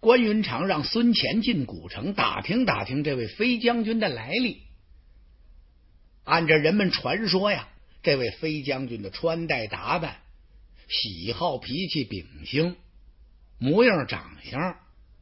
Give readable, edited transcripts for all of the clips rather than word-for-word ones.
关云长让孙乾进古城打听打听这位飞将军的来历。按照人们传说呀，这位飞将军的穿戴打扮、喜好、脾气、秉性、模样、长相，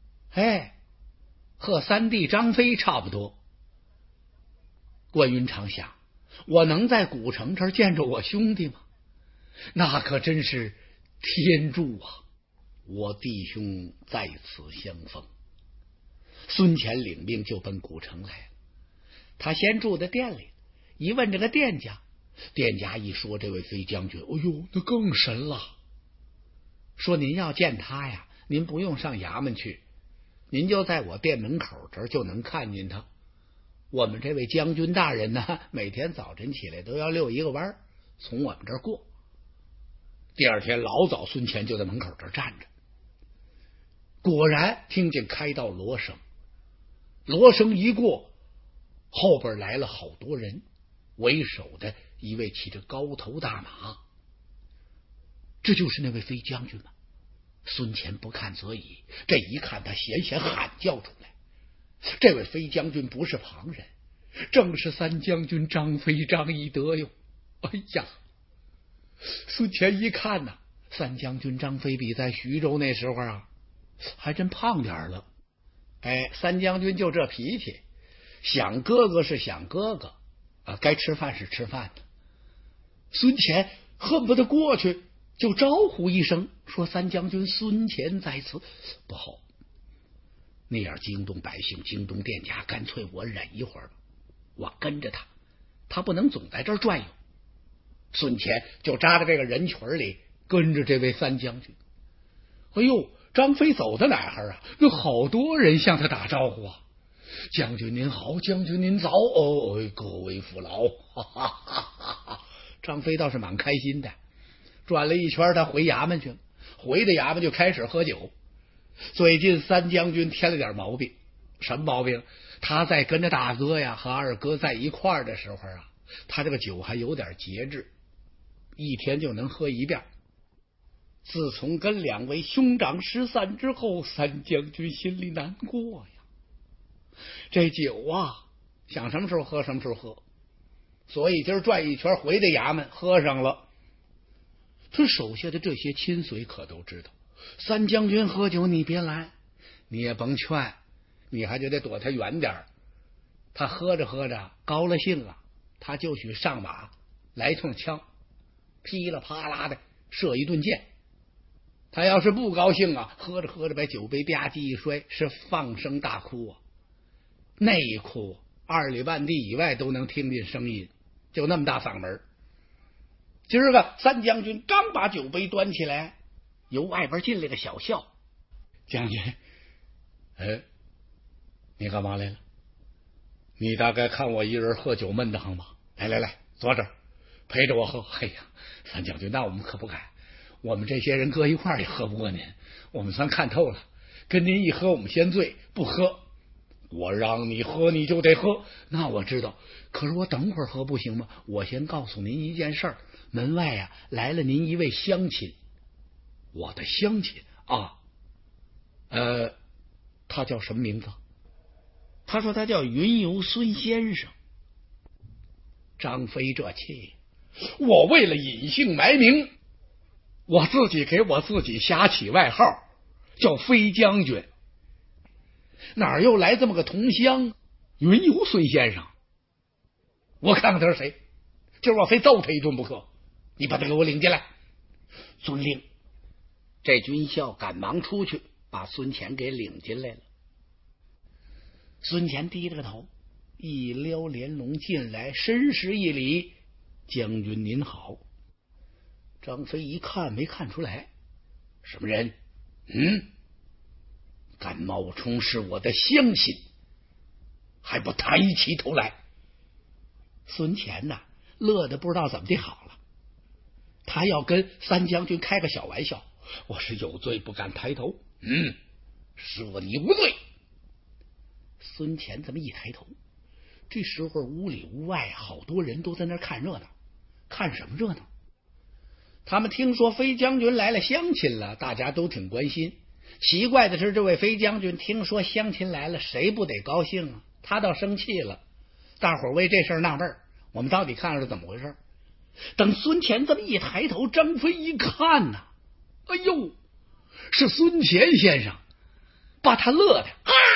和三弟张飞差不多。关云长想，我能在古城这儿见着我兄弟吗？那可真是天助啊！我弟兄在此相逢。孙乾领命就奔古城来了。他先住在店里，一问这个店家，店家一说这位飞将军，那更神了。说您要见他呀，您不用上衙门去，您就在我店门口这儿就能看见他。我们这位将军大人呢，每天早晨起来都要遛一个弯，从我们这儿过。第二天老早，孙乾就在门口这儿站着，果然听见开道锣声，锣声一过，后边来了好多人，为首的一位骑着高头大马，这就是那位飞将军吗？孙乾不看则已，这一看他险险喊叫出来，这位飞将军不是旁人，正是三将军张飞张翼德哟！哎呀，孙乾一看呐，三将军张飞比在徐州那时候啊还真胖点了。三将军就这脾气，想哥哥是想哥哥啊，该吃饭是吃饭的。孙乾恨不得过去就招呼一声，说三将军孙乾在此，不好，那样惊动百姓，惊动店家，干脆我忍一会儿吧，我跟着他，他不能总在这儿转悠。孙乾就扎在这个人群里，跟着这位三将军。张飞走到哪儿啊，有好多人向他打招呼啊，将军您好，将军您早，各位父老，哈哈哈哈。张飞倒是蛮开心的，转了一圈他回衙门去了，回到衙门就开始喝酒。最近三将军添了点毛病，什么毛病？他在跟着大哥呀和二哥在一块儿的时候啊，他这个酒还有点节制，一天就能喝一遍。自从跟两位兄长失散之后，三将军心里难过呀。这酒啊，想什么时候喝什么时候喝，所以今儿转一圈回的衙门喝上了。他手下的这些亲随可都知道，三将军喝酒你别来，你也甭劝，你还就得躲他远点。他喝着喝着高了兴了，他就许上马来通枪，噼里啪啦的射一顿箭。他要是不高兴啊，喝着喝着把酒杯吧唧一摔，是放声大哭啊！那一哭2里半地以外都能听见声音，就那么大嗓门。今儿个三将军刚把酒杯端起来，由外边进来个小校。将军，你干嘛来了？你大概看我一人喝酒闷得慌吧？来，坐这儿陪着我喝。三将军，那我们可不敢，我们这些人搁一块儿也喝不过您，我们算看透了，跟您一喝我们先醉，不喝我让你喝你就得喝。那我知道，可是我等会儿喝不行吗？我先告诉您一件事儿，门外啊来了您一位乡亲。我的乡亲啊？他叫什么名字？他说他叫云游孙先生。张飞这气，我为了隐姓埋名，我自己给我自己瞎起外号叫飞将军，哪又来这么个同乡云游孙先生？我看看他是谁，今儿我非揍他一顿不可，你把他给我领进来。遵令。这军校赶忙出去把孙乾给领进来了。孙乾低了个头，一撩帘笼进来，深施一礼，将军您好。张飞一看没看出来，什么人？敢冒充是我的乡亲，还不抬起头来？孙乾呐，乐得不知道怎么的好了。他要跟三将军开个小玩笑，我是有罪不敢抬头，赦你无罪。孙乾这么一抬头，这时候屋里屋外好多人都在那看热闹。看什么热闹？他们听说飞将军来了乡亲了，大家都挺关心， 奇怪的是，这位飞将军听说乡亲来了，谁不得高兴啊？他倒生气了。大伙儿为这事纳闷，我们到底看是怎么回事？等孙乾这么一抬头，张飞一看呐，哎呦，是孙乾先生，把他乐的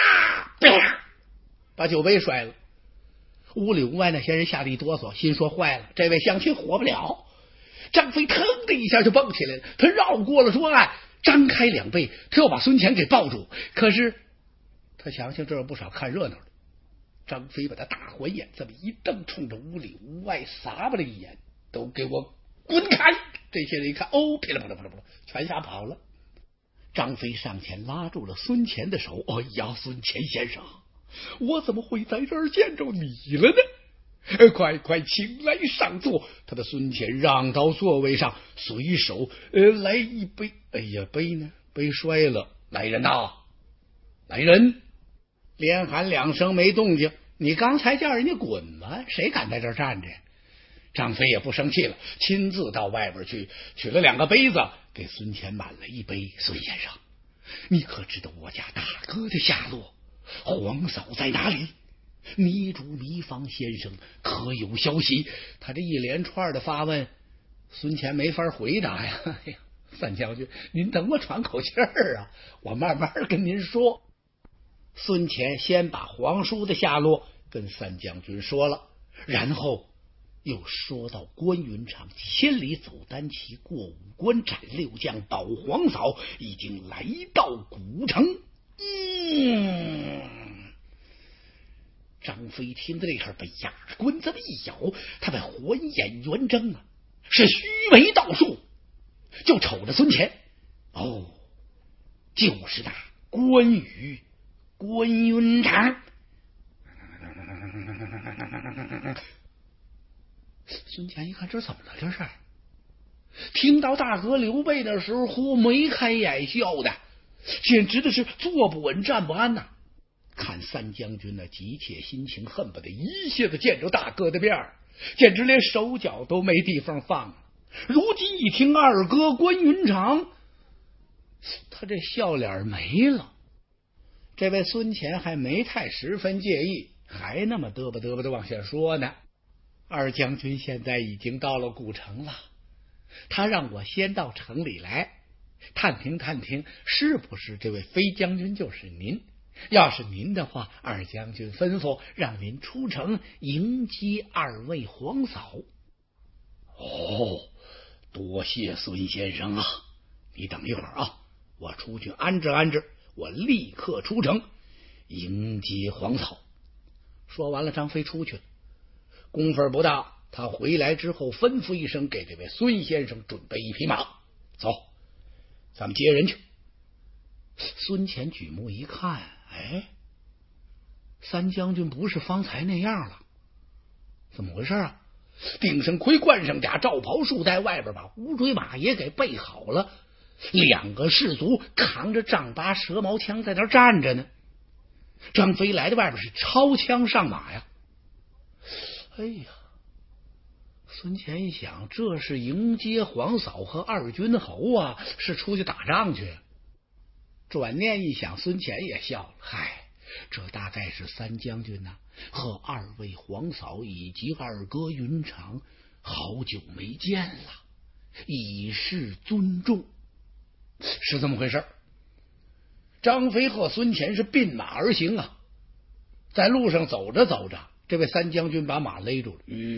把酒杯摔了。屋里屋外那些人吓得一哆嗦，心说坏了，这位乡亲活不了。张飞腾的一下就蹦起来了，他绕过了桌案，张开两臂，他要把孙乾给抱住。可是他想想这有不少看热闹的，张飞把他大环眼这么一瞪，冲着屋里屋外撒巴了一眼，都给我滚开！这些人一看，哦，噼里啪啦啪啦啪啦，全吓跑了。张飞上前拉住了孙乾的手，哎呀，孙乾先生，我怎么会在这儿见着你了呢？快快请来上座。他的孙乾让到座位上，随手来一杯。哎呀，杯呢？杯摔了。来人呐！来人！连喊两声没动静。你刚才叫人家滚吗？谁敢在这儿站着？张飞也不生气了，亲自到外边去取了2个杯子，给孙乾满了一杯。孙先生，你可知道我家大哥的下落？皇嫂在哪里？糜竺糜芳先生可有消息？他这一连串的发问，孙乾没法回答呀。哎呀，三将军，您等我喘口气儿啊，我慢慢跟您说。孙乾先把皇叔的下落跟三将军说了，然后又说到关云长千里走单骑，过五关斩6将，保皇嫂已经来到古城。张飞听到这会儿，被牙关这么一咬，他把环眼圆睁啊，是须眉倒竖，就瞅着孙乾。哦，就是那关云长。孙乾一看，这怎么了？这是听到大哥刘备的时候，眉开眼笑的，简直的是坐不稳站不安呐。看三将军那急切心情，恨不得一下子见着大哥的面，简直连手脚都没地方放了。如今一听二哥关云长，他这笑脸没了。这位孙乾还没太十分介意，还那么嘚吧嘚吧的往下说呢。二将军现在已经到了古城了，他让我先到城里来探听探听，是不是这位飞将军就是您？要是您的话，二将军吩咐让您出城迎接2位皇嫂。哦，多谢孙先生啊！你等一会儿啊，我出去安置安置，我立刻出城迎接皇嫂。说完了，张飞出去了。功夫不大，他回来之后吩咐一声，给这位孙先生准备一匹马，走，咱们接人去。孙乾举目一看，哎，三将军不是方才那样了，怎么回事啊？顶上盔，冠上甲，罩袍束带，外边把乌骓马也给备好了，2个士卒扛着丈八蛇矛枪在那站着呢。张飞来的外边是抄枪上马呀。哎呀，孙乾一想，这是迎接皇嫂和2军侯啊，是出去打仗去。转念一想，孙乾也笑了，嗨，这大概是三将军呐和2位皇嫂以及二哥云长好久没见了，以示尊重，是这么回事。张飞和孙乾是并马而行啊，在路上走着走着，这位三将军把马勒住了，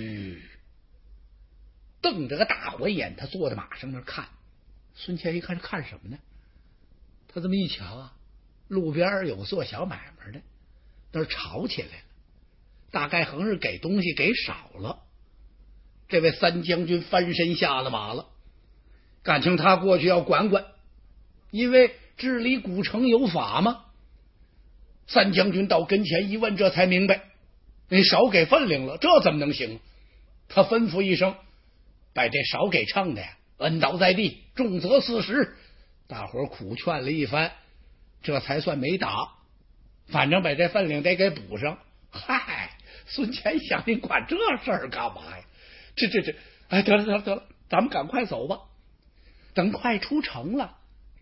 瞪着个大火眼，他坐在马上那看。孙乾一看是看什么呢？他这么一瞧啊，路边有做小买卖的，那儿吵起来了，大概横是给东西给少了。这位三将军翻身下了马了，感情他过去要管管，因为治理古城有法嘛。三将军到跟前一问，这才明白，你少给分量了，这怎么能行？他吩咐一声，把这少给秤的呀摁倒在地，重则40。大伙苦劝了一番，这才算没打，反正把这分量得给补上。嗨，孙乾想，你管这事儿干嘛呀？哎，得了，咱们赶快走吧。等快出城了，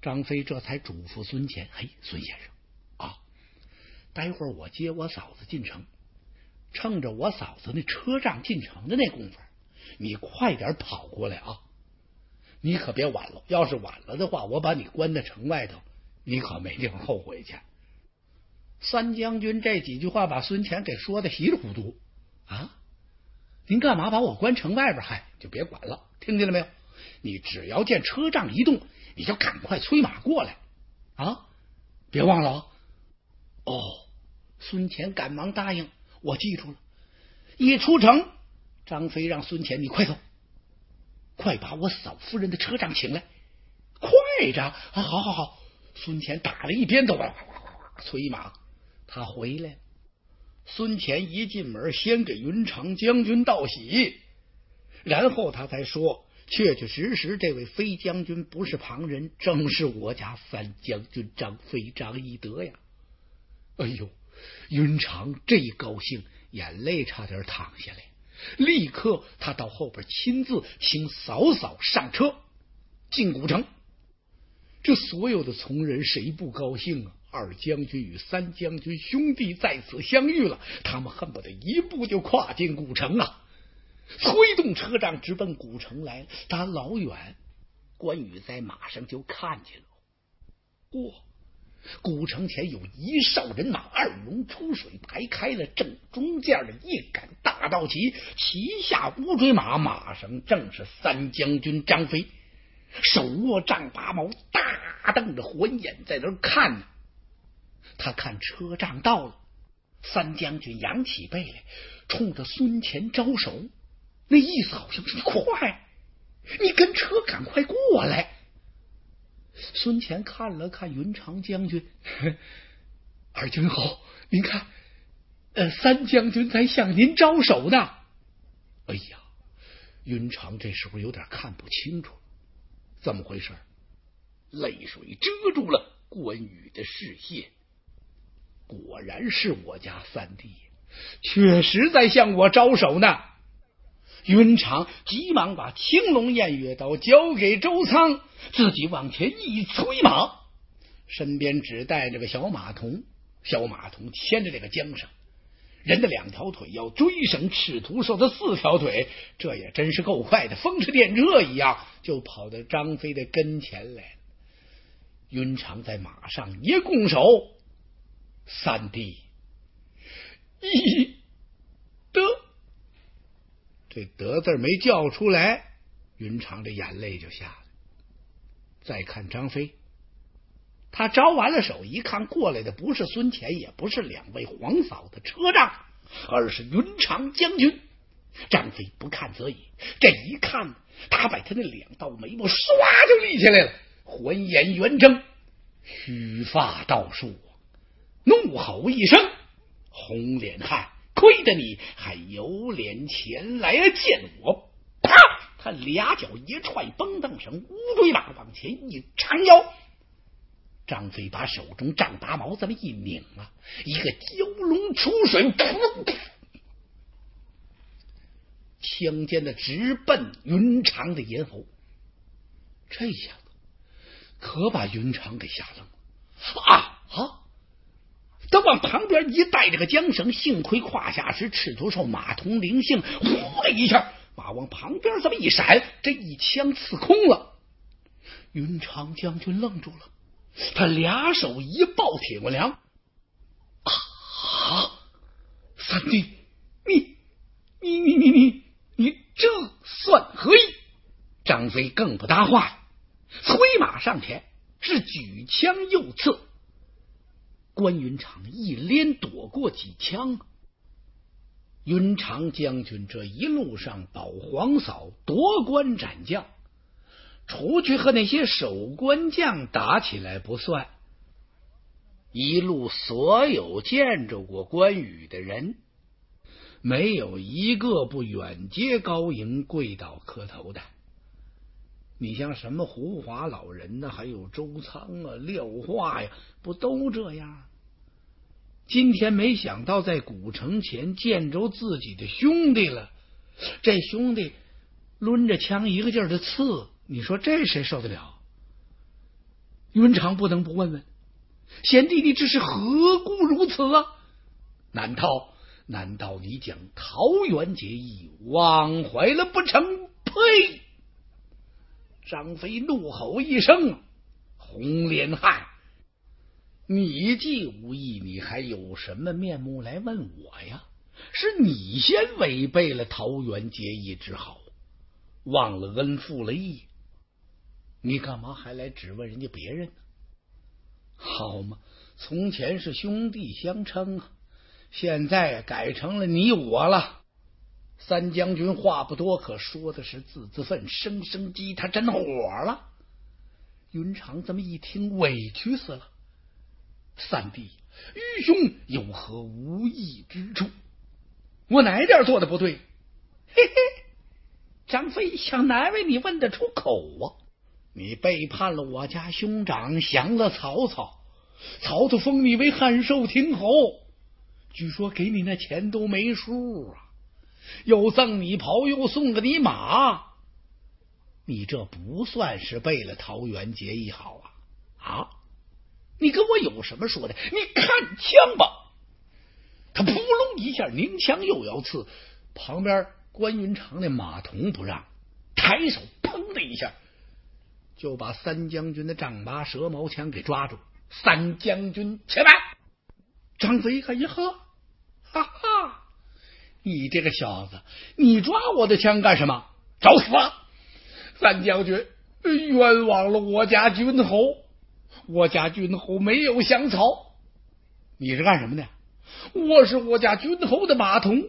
张飞这才嘱咐孙乾：“嘿，孙先生啊，待会儿我接我嫂子进城，趁着我嫂子那车仗进城的那功夫，你快点跑过来啊！你可别晚了，要是晚了的话，我把你关在城外头，你可没地方后悔去。”三将军这几句话把孙乾给说的稀里糊涂啊！您干嘛把我关城外边？嗨，就别管了，听见了没有？你只要见车仗一动，你就赶快催马过来啊！别忘了啊！哦，孙乾赶忙答应，我记住了。一出城，张飞让孙乾：“你快走，快把我嫂夫人的车仗请来，快着啊！”好好好，孙乾打了一鞭子，催马，他回来了。孙乾一进门，先给云长将军道喜，然后他才说：“确确实实，这位飞将军不是旁人，正是我家三将军张飞张翼德呀！”哎呦，云长这一高兴，眼泪差点淌下来。立刻他到后边亲自请嫂嫂上车进古城。这所有的从人谁不高兴啊？二将军与三将军兄弟在此相遇了，他们恨不得一步就跨进古城啊！催动车仗直奔古城来了。打老远，关羽在马上就看见了，哇！古城前有一哨人马，二龙出水排开了，正中间的一杆大道旗，旗下乌骓马，马上正是三将军张飞，手握丈八矛，大瞪着环眼在那儿看呢。他看车仗到了，三将军扬起背来，冲着孙乾招手，那意思好像是：“你快，你跟车赶快过来。”孙乾看了看云长将军：“二军好，您看，三将军在向您招手呢。”哎呀，云长这时候有点看不清楚，怎么回事？泪水遮住了关羽的视线。果然是我家三弟，确实在向我招手呢。云长急忙把青龙偃月刀交给周仓，自己往前一催马，身边只带着个小马童，小马童牵着这个缰绳，人的两条腿要追上赤兔兽的四条腿，这也真是够快的，风驰电掣一样就跑到张飞的跟前来了。云长在马上一拱手：“三弟，翼德。”这德字没叫出来，云长这眼泪就下来。再看张飞，他招完了手，一看过来的不是孙乾，也不是两位皇嫂的车仗，而是云长将军。张飞不看则已，这一看，他把他那两道眉毛唰就立起来了，环眼圆睁，须发倒竖，怒吼一声：“红脸汉，亏得你还有脸前来见我！”啪！他俩脚一踹绷凳绳，乌骓马往前一长腰。张飞把手中丈八矛这么一拧啊，一个蛟龙出水，枪尖的直奔云长的咽喉。这下子可把云长给吓愣了他往旁边一带这个缰绳，幸亏胯下是赤兔兽马童灵性，呼的一下，马往旁边这么一闪，这一枪刺空了。云长将军愣住了，他俩手一抱铁骨梁：“三弟，你这算何意？”张飞更不搭话，催马上前，是举枪右刺。关云长一连躲过几枪。云长将军这一路上保皇嫂，夺关斩将，除去和那些守关将打起来不算，一路所有见着过关羽的人，没有一个不远接高迎跪倒磕头的。你像什么胡华老人呢，还有周仓啊、廖化呀，不都这样？今天没想到在古城前见着自己的兄弟了，这兄弟抡着枪一个劲儿的刺，你说这谁受得了？ 云长不能不问问，贤弟，你这是何故如此啊？难道你将桃园结义忘怀了不成？呸！张飞怒吼一声：“红脸汉，你既无义，你还有什么面目来问我呀？是你先违背了桃园结义之好，忘了恩负了义，你干嘛还来质问人家别人呢？好嘛，从前是兄弟相称啊，现在改成了你我了。三将军话不多，可说的是自愤，生生激他真火了。云长这么一听，委屈死了。三弟，愚兄有何无义之处？我哪点做的不对？嘿嘿，张飞想难为你问得出口啊！你背叛了我家兄长，降了曹操，曹操封你为汉寿亭侯，据说给你那钱都没数啊，又赠你袍，又送给你马，你这不算是背了桃园结义好啊？你跟我有什么说的？你看枪吧！他扑隆一下拧枪又要刺，旁边关云长的马童不让，抬手砰的一下就把三将军的丈八蛇矛枪给抓住。三将军且慢！张飞一看，呀呵，哈哈，你这个小子，你抓我的枪干什么？找死！三将军冤枉了我家军侯，我家军侯没有降曹。你是干什么的？我是我家军侯的马童。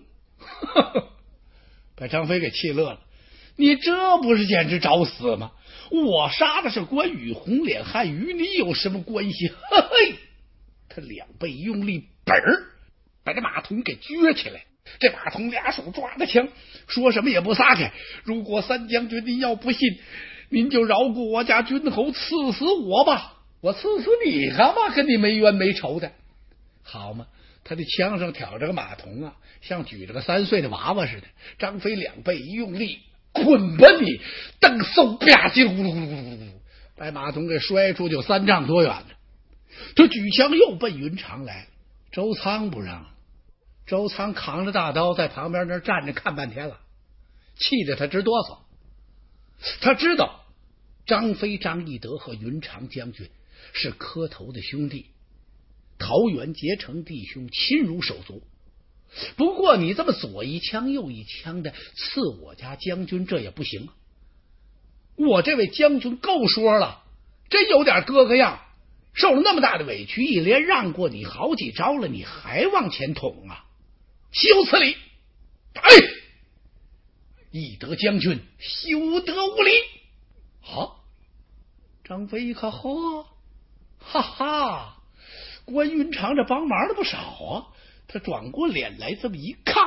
把张飞给气乐了。你这不是简直找死吗？我杀的是关羽，红脸汉，与你有什么关系？嘿，他两背用力，本儿把这马童给撅起来。这马童俩手抓着枪，说什么也不撒开。如果三将军您要不信，您就饶过我家军侯，刺死我吧。我刺死你干嘛？跟你没冤没仇的。好嘛，他的枪上挑着个马童啊，像举着个3岁的娃娃似的。张飞两背一用力，滚吧你！蹬嗖吧唧，咕噜咕噜咕噜咕噜，把马童给摔出去3丈多远了。他举枪又奔云长来，周仓不让。周仓扛着大刀在旁边那站着看半天了，气得他直哆嗦。他知道张飞、张翼德和云长将军是磕头的兄弟，桃园结成弟兄，亲如手足。不过你这么左一枪右一枪的刺我家将军，这也不行。我这位将军够说了，真有点哥哥样，受了那么大的委屈，一连让过你好几招了，你还往前捅啊？休此理！哎，翼德将军休得无礼！好，张飞一看，呵，哈哈，关云长这帮忙的不少啊。他转过脸来这么一看，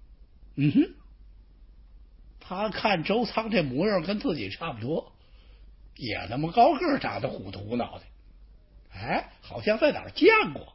他看周仓这模样跟自己差不多，也那么高个，长得虎头脑袋，哎，好像在哪儿见过。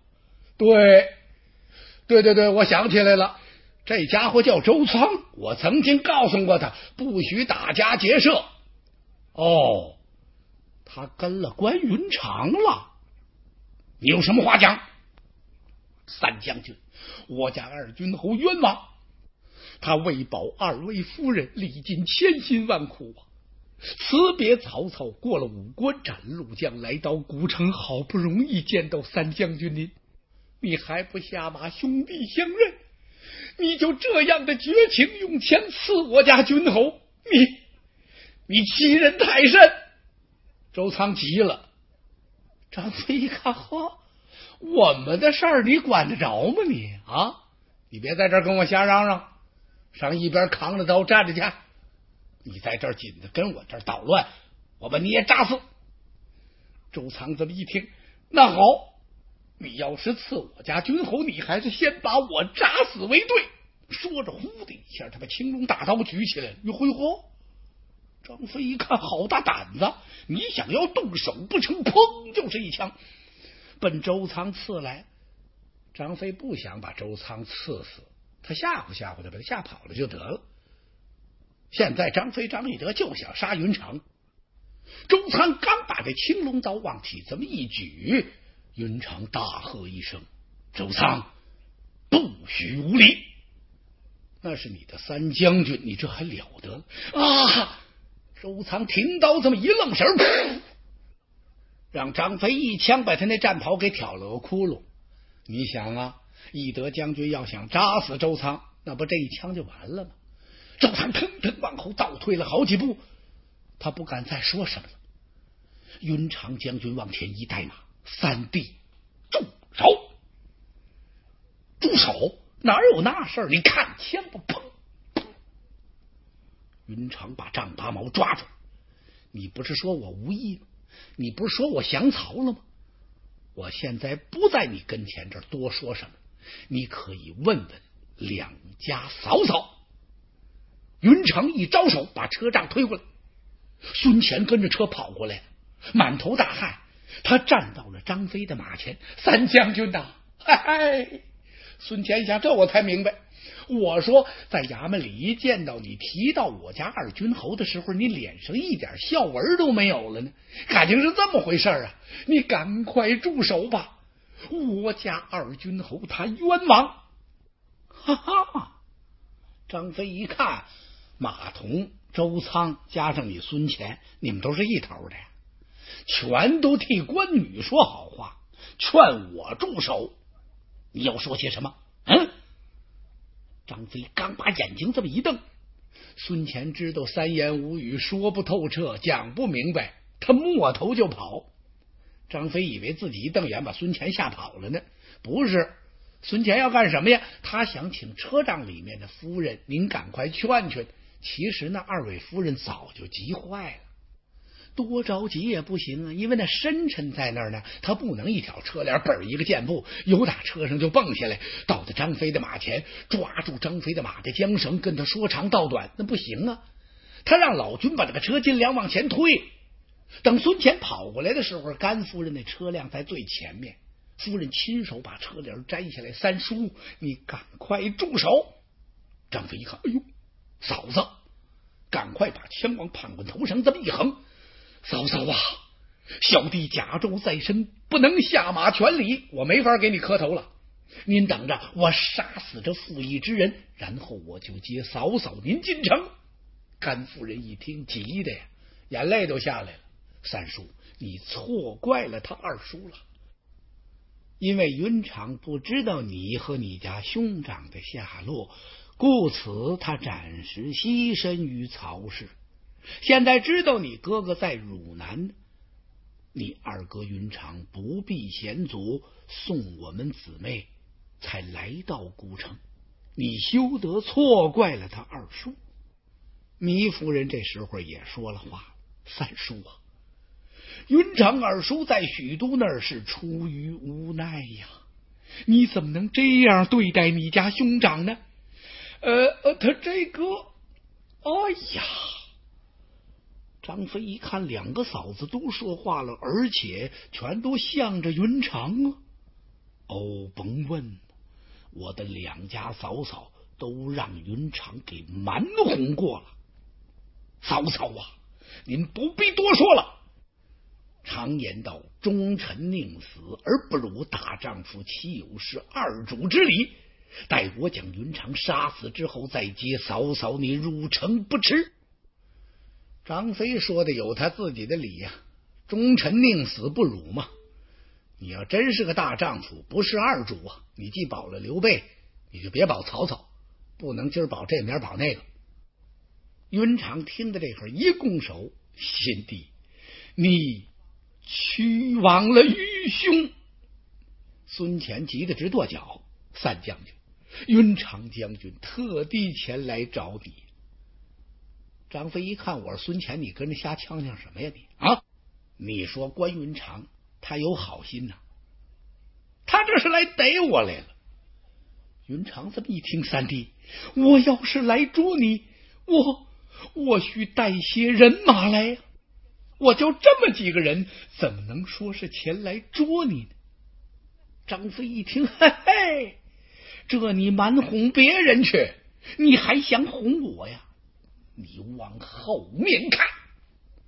对，我想起来了，这家伙叫周仓，我曾经告诉过他不许打家劫舍。哦，他跟了关云长了，你有什么话讲？三将军，我家二军侯冤枉，他为保2位夫人，历尽千辛万苦啊！辞别曹操，过了5关斩陆将，来到古城，好不容易见到三将军您，你还不下马兄弟相认？你就这样的绝情，用枪刺我家军侯，你欺人太甚！周仓急了。张飞一看，呵，我们的事儿你管得着吗你啊？你别在这儿跟我瞎嚷嚷，上一边扛着刀站着去。你在这儿紧着跟我这儿捣乱，我把你也扎死。周仓这么一听，那好，你要是刺我家军侯，你还是先把我扎死为对。说着，呼的一下，他把青龙大刀举起来了。哟吼！张飞一看，好大胆子！你想要动手不成，砰就是一枪，奔周仓刺来。张飞不想把周仓刺死，他吓唬吓唬他，把他吓跑了就得了。现在张飞、张翼德就想杀云长， 周仓刚把这青龙刀往起这么一举，云长大喝一声：“周仓，不许无礼！那是你的三将军，你这还了得啊！”周仓停刀这么一愣神，让张飞一枪把他那战袍给挑了个窟窿。你想啊，翼德将军要想扎死周仓，那不这一枪就完了吗？周仓腾腾往后倒退了好几步，他不敢再说什么了。云长将军往前一带马，三弟住手！住手！哪有那事儿？你看枪不？砰！云长把丈八矛抓住。你不是说我无意吗？你不是说我降曹了吗？我现在不在你跟前这儿多说什么，你可以问问两家嫂嫂。云长一招手，把车仗推过来。孙乾跟着车跑过来，满头大汗，他站到了张飞的马前。三将军呐，嗨！孙乾想，这我才明白。我说在衙门里一见到你提到我家二军侯的时候，你脸上一点笑纹都没有了呢，感情是这么回事啊！你赶快住手吧，我家二军侯他冤枉！哈哈！张飞一看，马童、周仓加上你孙乾，你们都是一头的呀，全都替关羽说好话，劝我住手。你要说些什么？张飞刚把眼睛这么一瞪，孙乾知道三言五语说不透彻，讲不明白，他摸头就跑。张飞以为自己一瞪眼把孙乾吓跑了呢，不是，孙乾要干什么呀？他想请车仗里面的夫人，您赶快劝劝。其实那二位夫人早就急坏了，多着急也不行啊，因为那深沉在那儿呢，他不能一挑车帘，本一个箭步由打车上就蹦下来，到了张飞的马前，抓住张飞的马的缰绳，跟他说长道短，那不行啊。他让老君把这个车尽量往前推，等孙乾跑过来的时候，甘夫人那车辆在最前面，夫人亲手把车帘摘下来。三叔，你赶快住手！张飞一看，哎呦，嫂子，赶快把枪往判官头上这么一横。嫂嫂啊，小弟甲胄在身，不能下马权礼，我没法给你磕头了。您等着，我杀死这负义之人，然后我就接嫂嫂您进城。甘夫人一听，急的呀，眼泪都下来了。三叔，你错怪了他二叔了，因为云长不知道你和你家兄长的下落，故此他暂时牺牲于曹氏。现在知道你哥哥在汝南，你二哥云长不避险阻，送我们姊妹才来到孤城，你休得错怪了他二叔。糜夫人这时候也说了话，三叔啊，云长二叔在许都那儿是出于无奈呀，你怎么能这样对待你家兄长呢？他这个，哎呀！张飞一看两个嫂子都说话了，而且全都向着云长啊。甭问，我的两家嫂嫂都让云长给瞒哄过了。嫂嫂啊，您不必多说了。常言道，忠臣宁死而不辱大丈夫，岂有是二主之理？待我将云长杀死之后，再接嫂嫂你入城不迟。张飞说的有他自己的理呀，忠臣宁死不辱嘛。你要真是个大丈夫，不是二主啊，你既保了刘备，你就别保曹操，不能今儿保这明儿保那个。云长听的这会儿一拱手，贤弟，你屈枉了愚兄。孙乾急得直跺脚，三将军，云长将军特地前来找你。张飞一看我是孙乾，你跟着瞎呛呛什么呀你啊？你说关云长他有好心呐，他这是来逮我来了。云长这么一听，三弟，我要是来捉你，我需带些人马来呀，我就这么几个人，怎么能说是前来捉你呢？张飞一听，嘿嘿，这你瞒哄别人去，你还想哄我呀？你往后面看！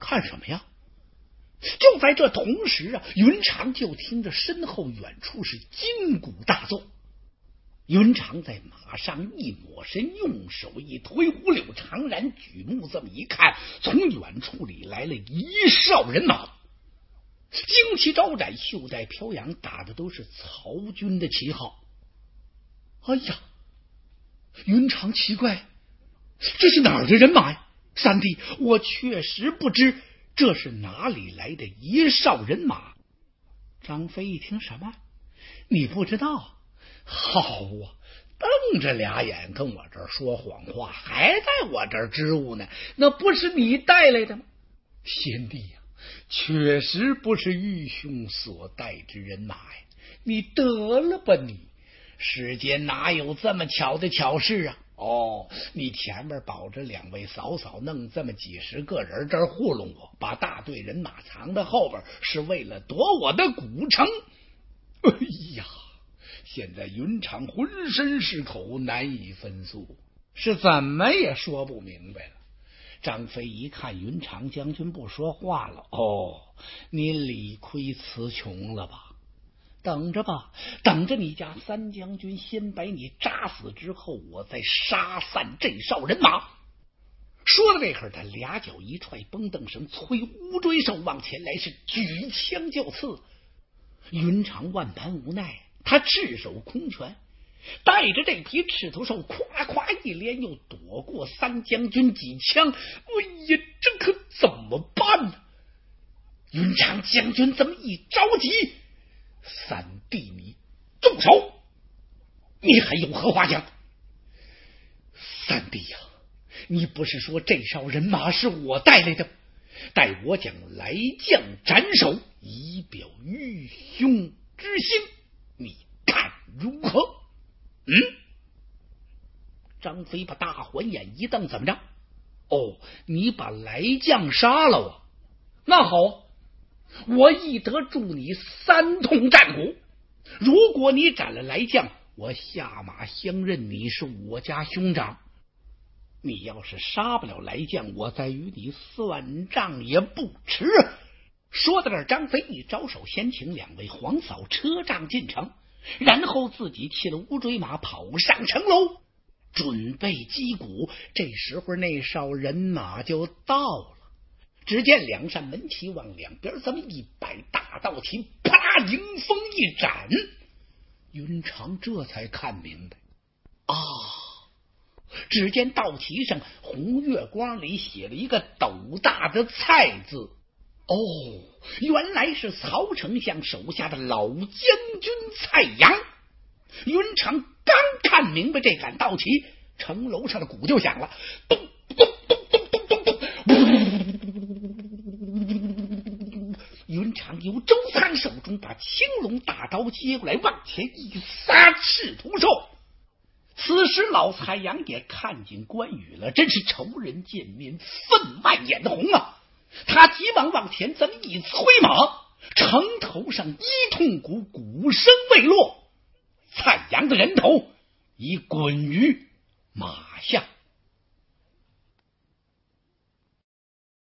看什么呀？就在这同时啊，云长就听着身后远处是金鼓大作。云长在马上一抹身，用手一推，五柳长髯，举目这么一看，从远处里来了一哨人马，旌旗招展，袖带飘扬，打的都是曹军的旗号。哎呀，云长奇怪，这是哪儿的人马呀？三弟，我确实不知这是哪里来的一哨人马。张飞一听，什么？你不知道？好啊，瞪着俩眼跟我这儿说谎话，还在我这儿支吾呢，那不是你带来的吗？贤弟呀，确实不是玉兄所带之人马呀，你得了吧你，世间哪有这么巧的巧事啊？哦，你前面保着两位嫂嫂，弄这么几十个人这儿糊弄我，把大队人马藏在后边，是为了夺我的古城。哎呀，现在云长浑身是口，难以分诉，是怎么也说不明白了。张飞一看云长将军不说话了，哦，你理亏词穷了吧？等着吧，等着你家三将军先把你扎死之后，我再杀散这哨人马。说到这会儿，他俩脚一踹，绷蹬绳，催乌追兽往前来，是举枪就刺。云长万般无奈，他赤手空拳，带着这匹赤头兽，咵咵一连又躲过三将军几枪。哎呀，这可怎么办呢？云长将军这么一着急，三弟你动手，你还有何话讲？三弟呀，你不是说这哨人马是我带来的？待我将来将斩首，以表玉兄之心，你看如何？张飞把大环眼一瞪，怎么着？哦，你把来将杀了啊？那好，我亦得助你三通战鼓。如果你斩了来将，我下马相认你是我家兄长。你要是杀不了来将，我再与你算账也不迟。说到这儿，张飞一招手，先请两位皇嫂车仗进城，然后自己骑了乌骓马跑上城楼，准备击鼓。这时候那哨人马就到了，只见两扇门旗往两边这么一摆，大道旗啪啦迎风一展，云长这才看明白啊！只见道旗上红月光里写了一个斗大的蔡字，哦，原来是曹丞相手下的老将军蔡阳。云长刚看明白这杆道旗，城楼上的鼓就响了，咚咚咚咚咚咚咚。云长由周仓手中把青龙大刀接过来，往前一撒，赤兔兽。此时老蔡阳也看见关羽了，真是仇人见面分外眼红啊！他急忙往前这么一催马，城头上一通鼓，鼓声未落，蔡阳的人头已滚于马下。